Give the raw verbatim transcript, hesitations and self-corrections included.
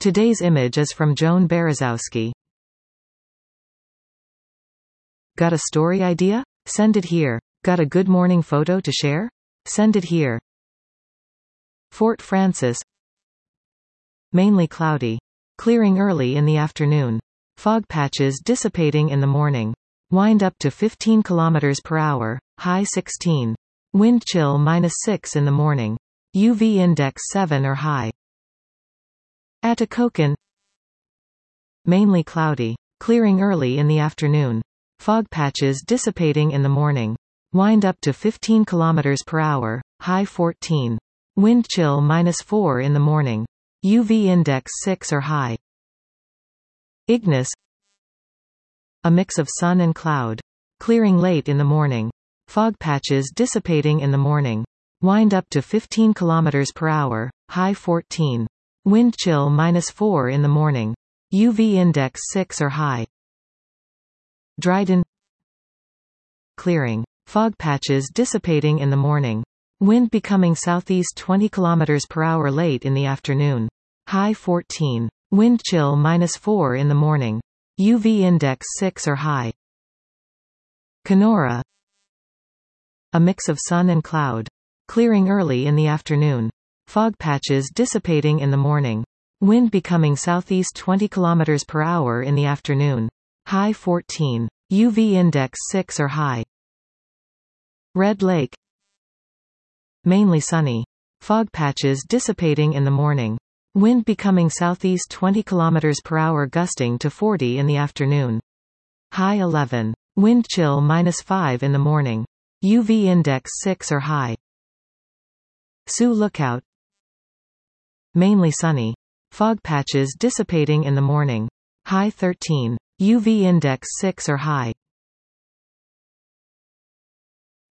Today's image is from Joan Berezowski. Got a story idea? Send it here. Got a good morning photo to share? Send it here. Fort Frances. Mainly cloudy. Clearing early in the afternoon. Fog patches dissipating in the morning. Wind up to fifteen kilometers per hour, high sixteen. Wind chill minus six in the morning. U V index seven or high. Atikokan. Mainly cloudy. Clearing early in the afternoon. Fog patches dissipating in the morning. Wind up to fifteen kilometers per hour, high fourteen. Wind chill minus four in the morning. U V index six or high. Ignis. A mix of sun and cloud. Clearing late in the morning. Fog patches dissipating in the morning. Wind up to fifteen kilometers per hour, high fourteen. Wind chill minus four in the morning. U V index six or high. Dryden. Clearing. Fog patches dissipating in the morning. Wind becoming southeast twenty kilometers per hour late in the afternoon. High fourteen. Wind chill minus four in the morning. U V index six or high. Kenora. A mix of sun and cloud. Clearing early in the afternoon. Fog patches dissipating in the morning. Wind becoming southeast twenty kilometers per hour in the afternoon. High fourteen. U V index six or high. Red Lake. Mainly sunny. Fog patches dissipating in the morning. Wind becoming southeast twenty kilometers per hour gusting to forty in the afternoon. High eleven. Wind chill minus five in the morning. U V index six or high. Sioux Lookout. Mainly sunny. Fog patches dissipating in the morning. High thirteen. U V index six or high.